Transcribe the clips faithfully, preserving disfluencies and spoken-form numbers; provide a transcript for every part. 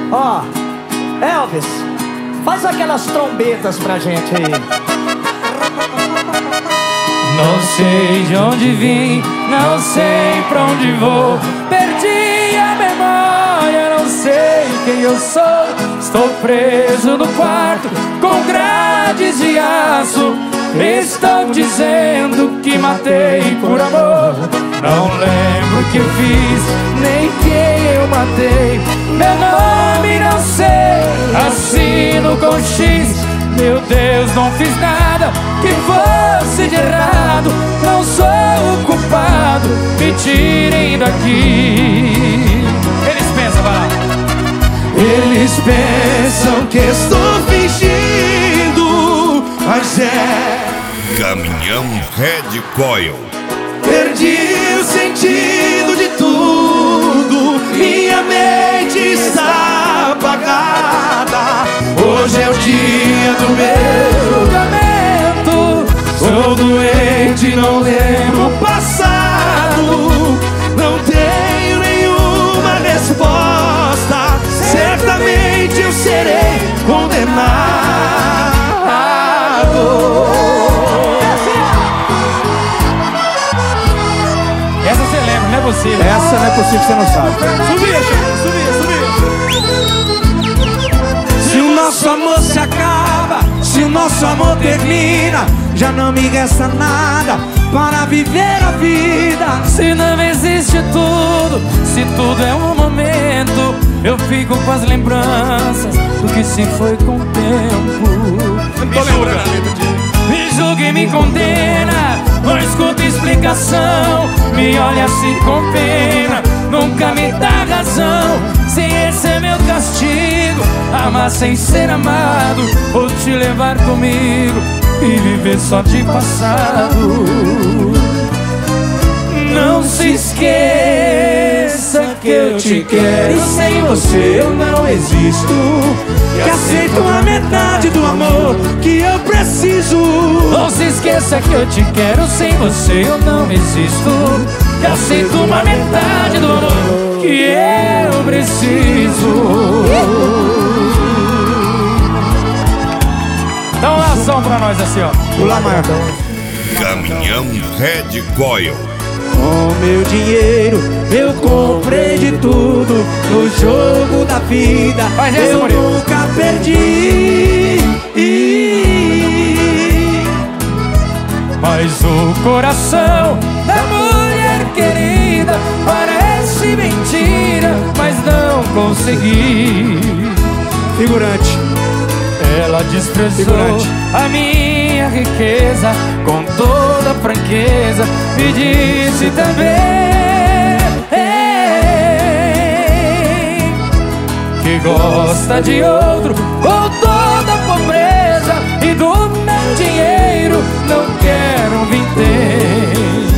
Ó, Elvis, faz aquelas trombetas pra gente aí. Não sei de onde vim, não sei pra onde vou. Perdi a memória, não sei quem eu sou. Estou preso no quarto com grades de aço. Estão dizendo que matei por amor. Não lembro o que fiz, nem quem eu matei. Meu nome não sei, assino com X. Meu Deus, não fiz nada que fosse de errado. Não sou o culpado, me tirem daqui. Eles pensam, vai lá. Eles pensam que estou fingindo, mas é Caminhão Red Coil. Perdi o sentido de tudo, minha mente está apagada. Hoje é o dia do meu julgamento. Sou doente, não lembro o passado. Não tenho nenhuma resposta. Certamente eu serei condenado. Essa você lembra, não é possível. Essa não é possível que você não sabe. Subia, subia, subia. Se o nosso amor se acaba, se o nosso amor termina, já não me resta nada para viver a vida. Se não existe tudo, se tudo é um momento, eu fico com as lembranças do que se foi com o tempo. Me julga, me julga e me condena, não escuta explicação. Me olha assim com pena, nunca me dá razão. Se esse é meu castigo, amar sem ser amado, vou te levar comigo e viver só de passado. Não se esqueça que eu te quero e sem você eu não existo. que aceito a metade do amor que eu preciso. Não se esqueça que eu te quero, sem você eu não existo. Que aceito uma metade do amor que eu preciso. Dá uma ação pra nós assim, ó. Pula maior. Caminhão Red Coil. Com meu dinheiro eu comprei de tudo no jogo da vida. Faz essa, eu Murilo. nunca perdi. Mas o coração da mulher querida parece mentira, mas não consegui. Figurante. Ela desprezou Figurante. a minha riqueza com toda franqueza. Me disse também que gosta de outro com toda a pobreza, e do meu dinheiro não quero um vintém.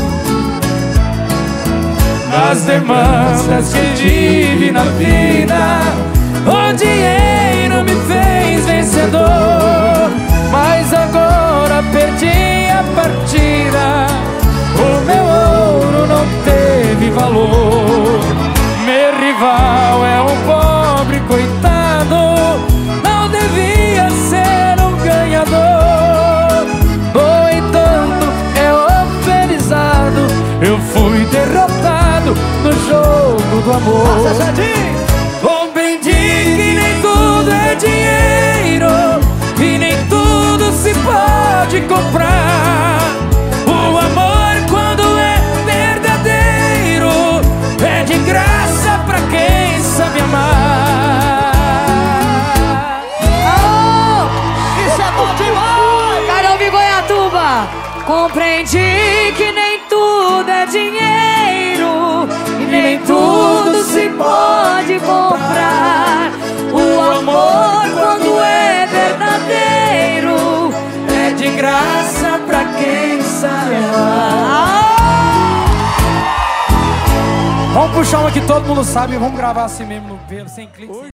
Nas demandas que tive na vida, o dinheiro me fez vencedor, mas agora perdi a partida. O meu ouro não teve valor. Meu rival é um pobre coitado, não devia ser um ganhador. No entanto, é oferizado, eu fui derrotado no jogo do amor. Compreendi que nem tudo é dinheiro e nem tudo se pode comprar. O amor, quando é verdadeiro, é de graça pra quem sabe amar. Alô, isso é bom demais! Carol de Goiatuba. Compreendi que nem tudo é dinheiro e nem tudo se pode comprar. O amor, quando é verdadeiro, É de graça pra quem sabe amar. Vamos puxar uma que todo mundo sabe e vamos gravar assim mesmo no pelo, sem clique.